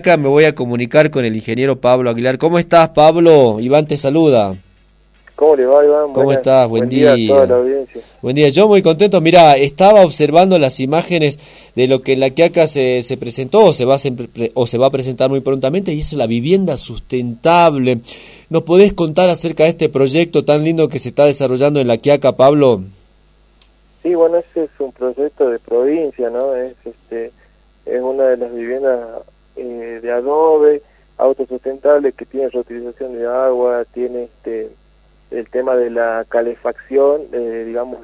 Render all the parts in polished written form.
Quiaca me voy a comunicar con el ingeniero Pablo Aguilar. ¿Cómo estás, Pablo? Iván te saluda. ¿Cómo le va, Iván? ¿Cómo estás? Buen día. A toda la audiencia. Buen día, yo muy contento. Mira, estaba observando las imágenes de lo que en La Quiaca se presentó o se va a presentar muy prontamente, y es la vivienda sustentable. ¿Nos podés contar acerca de este proyecto tan lindo que se está desarrollando en La Quiaca, Pablo? Sí, bueno, ese es un proyecto de provincia, ¿no? Es una de las viviendas de adobe, autosustentable, que tiene reutilización de agua, tiene el tema de la calefacción, digamos,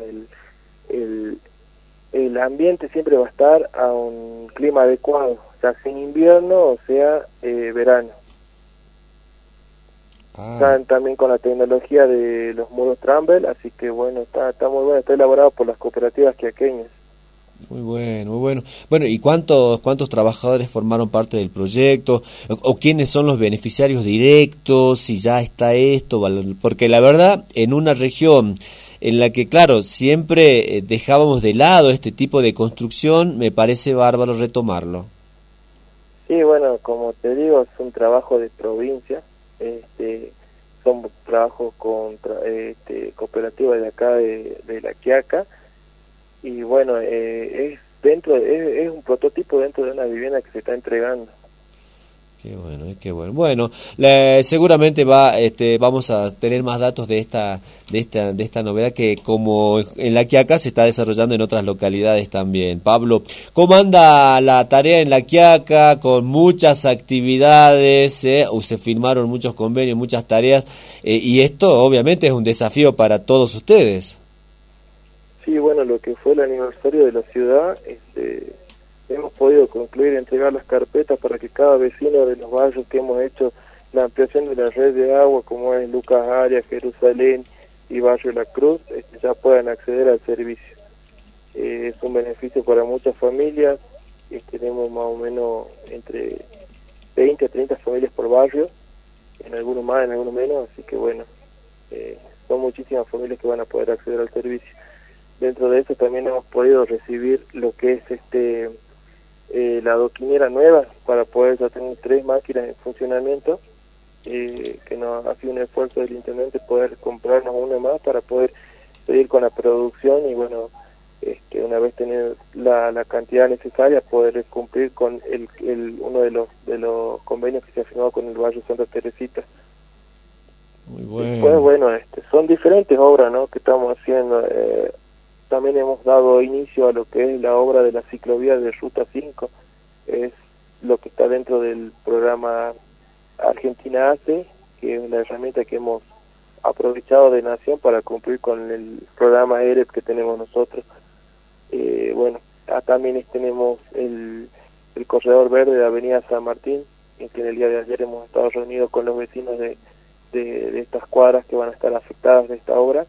el ambiente siempre va a estar a un clima adecuado, ya sea en invierno o sea verano. Están también con la tecnología de los muros Tramble, así que bueno, está muy bueno, está elaborado por las cooperativas quiaqueñas. Muy bueno, muy bueno. Bueno, ¿y cuántos trabajadores formaron parte del proyecto? ¿O quiénes son los beneficiarios directos? Si ya está esto, porque la verdad, en una región en la que, claro, siempre dejábamos de lado este tipo de construcción, me parece bárbaro retomarlo. Sí, bueno, como te digo, es un trabajo de provincia, son trabajos con cooperativas de acá de La Quiaca, y bueno, es un prototipo dentro de una vivienda que se está entregando. Qué bueno, qué bueno. Bueno, seguramente vamos a tener más datos de esta novedad, que como en La Quiaca se está desarrollando en otras localidades también. Pablo, ¿cómo anda la tarea en La Quiaca? Con muchas actividades, se firmaron muchos convenios, muchas tareas, y esto obviamente es un desafío para todos ustedes. Sí, bueno, lo que fue el aniversario de la ciudad, hemos podido concluir, entregar las carpetas para que cada vecino de los barrios que hemos hecho la ampliación de la red de agua, como es Lucas Arias, Jerusalén y Barrio La Cruz, ya puedan acceder al servicio. Es un beneficio para muchas familias, tenemos más o menos entre 20 a 30 familias por barrio, en algunos más, en algunos menos, así que bueno, son muchísimas familias que van a poder acceder al servicio. Dentro de eso también hemos podido recibir lo que es la adoquinera nueva, para poder ya tener 3 máquinas en funcionamiento, que nos ha sido un esfuerzo del intendente poder comprarnos una más para poder seguir con la producción, y bueno, una vez tener la cantidad necesaria, poder cumplir con uno de los convenios que se ha firmado con el barrio Santa Teresita. Muy bueno. Después, bueno, son diferentes obras, ¿no?, que estamos haciendo. También hemos dado inicio a lo que es la obra de la ciclovía de Ruta 5, es lo que está dentro del programa Argentina Hace, que es la herramienta que hemos aprovechado de Nación para cumplir con el programa EREP que tenemos nosotros. Bueno, también tenemos el corredor verde de Avenida San Martín, en que en el día de ayer hemos estado reunidos con los vecinos de estas cuadras que van a estar afectadas de esta obra,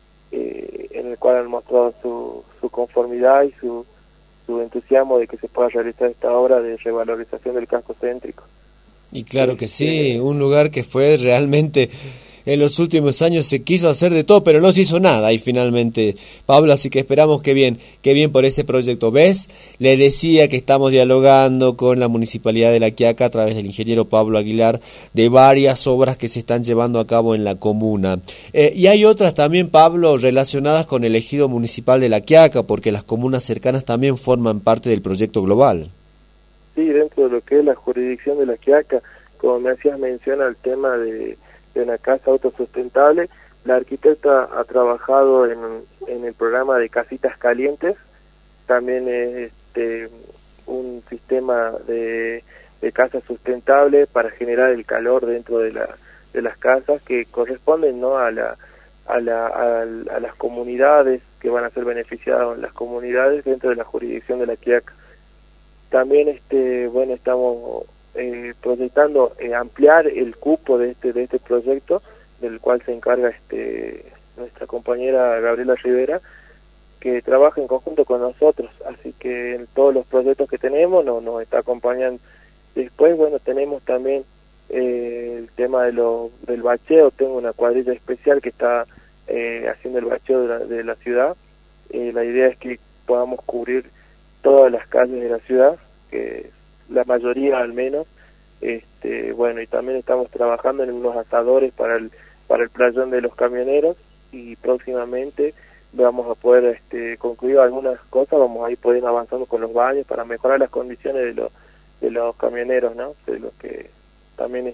en el cual han mostrado su conformidad y su entusiasmo de que se pueda realizar esta obra de revalorización del casco céntrico. Y claro que sí, un lugar que fue realmente, en los últimos años se quiso hacer de todo, pero no se hizo nada, y finalmente, Pablo, así que esperamos que bien por ese proyecto. ¿Ves? Le decía que estamos dialogando con la Municipalidad de La Quiaca a través del ingeniero Pablo Aguilar de varias obras que se están llevando a cabo en la comuna. Y hay otras también, Pablo, relacionadas con el ejido municipal de La Quiaca, porque las comunas cercanas también forman parte del proyecto global. Sí, dentro de lo que es la jurisdicción de La Quiaca, como me hacías mención al tema de una casa autosustentable, la arquitecta ha trabajado en el programa de casitas calientes, también es un sistema de casa sustentable para generar el calor dentro de las casas, que corresponden, ¿no?, a las comunidades, que van a ser beneficiadas las comunidades dentro de la jurisdicción de La Quiaca. También bueno, estamos proyectando ampliar el cupo de este proyecto, del cual se encarga nuestra compañera Gabriela Rivera, que trabaja en conjunto con nosotros, así que en todos los proyectos que tenemos nos está acompañando. Después, bueno, tenemos también el tema del bacheo. Tengo una cuadrilla especial que está haciendo el bacheo de la ciudad. La idea es que podamos cubrir todas las calles de la ciudad, que la mayoría al menos, Bueno, y también estamos trabajando en unos asadores para el playón de los camioneros, y próximamente vamos a poder concluir algunas cosas, vamos a ir pudiendo avanzando con los baños para mejorar las condiciones de los camioneros, ¿no? De lo que también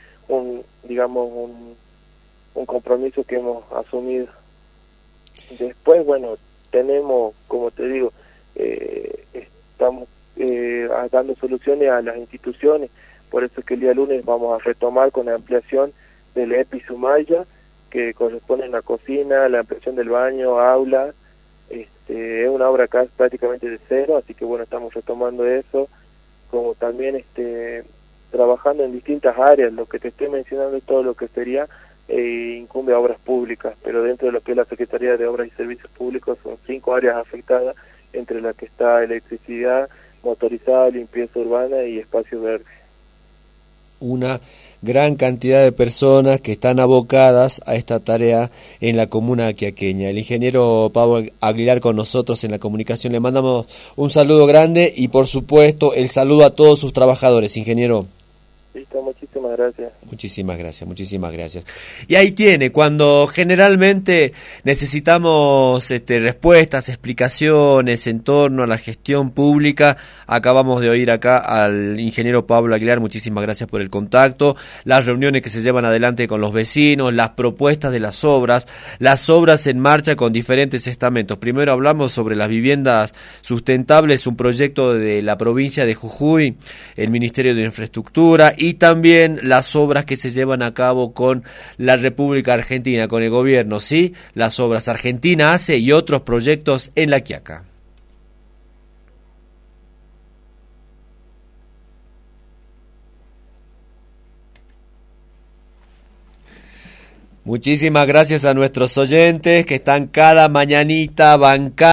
un compromiso que hemos asumido. Después, bueno, tenemos, como te digo, estamos dando soluciones a las instituciones, por eso es que el día lunes vamos a retomar con la ampliación del EPI Sumaya, que corresponde a la cocina, la ampliación del baño, aula. Es una obra acá prácticamente de cero, así que bueno, estamos retomando eso, como también trabajando en distintas áreas. Lo que te estoy mencionando es todo lo que sería incumbe a obras públicas, pero dentro de lo que es la Secretaría de Obras y Servicios Públicos son 5 áreas afectadas, entre las que está electricidad, motorizada, limpieza urbana y espacio verde. Una gran cantidad de personas que están abocadas a esta tarea en la comuna aquiaqueña. El ingeniero Pablo Aguilar con nosotros en la comunicación. Le mandamos un saludo grande y por supuesto el saludo a todos sus trabajadores, ingeniero. Listo, muchísimas gracias. Muchísimas gracias. Y ahí tiene, cuando generalmente necesitamos respuestas, explicaciones en torno a la gestión pública, acabamos de oír acá al ingeniero Pablo Aguilar, muchísimas gracias por el contacto, las reuniones que se llevan adelante con los vecinos, las propuestas de las obras en marcha con diferentes estamentos. Primero hablamos sobre las viviendas sustentables, un proyecto de la provincia de Jujuy, el Ministerio de Infraestructura, y también las obras que se llevan a cabo con la República Argentina, con el gobierno, ¿sí? Las obras Argentina Hace y otros proyectos en La Quiaca. Muchísimas gracias a nuestros oyentes que están cada mañanita bancando